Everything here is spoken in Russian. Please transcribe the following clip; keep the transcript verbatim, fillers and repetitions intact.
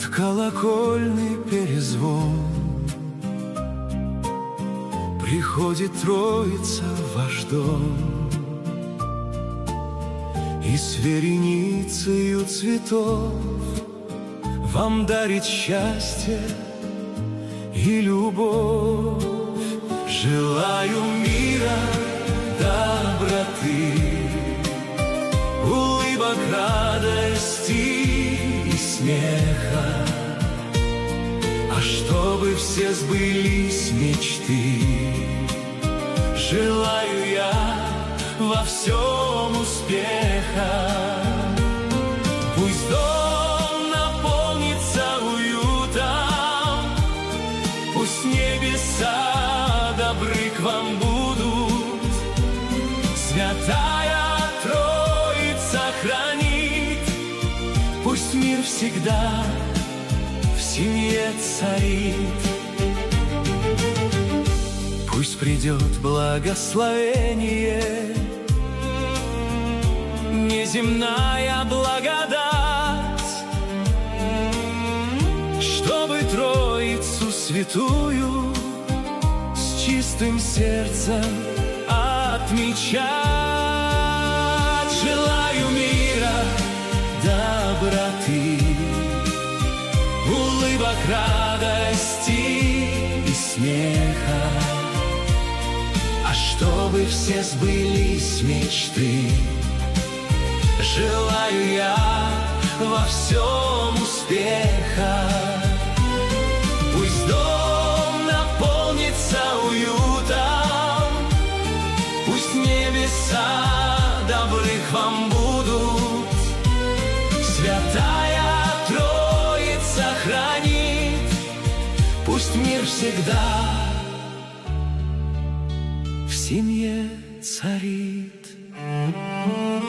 Под колокольный перезвон приходит Троица в ваш дом, и с вереницею цветов вам дарит счастье и любовь. Желаю мира, доброты, улыбок, радости и смеха, а чтобы все сбылись мечты, желаю я во всем успеха. Пусть дом наполнится уютом, пусть небеса добры к вам будут, Святая Троица хранит, пусть мир всегда в семье царит. Пусть придет благословение, неземная благодать, чтобы Троицу святую с чистым сердцем отмечать. Желаю мира, доброты, улыбок, радости и смеха, а чтобы все сбылись мечты, желаю я во всем успеха. Пусть дом наполнится уютом, пусть небеса добры к вам будут, Святая Троица хранит, пусть мир всегда в семье царит.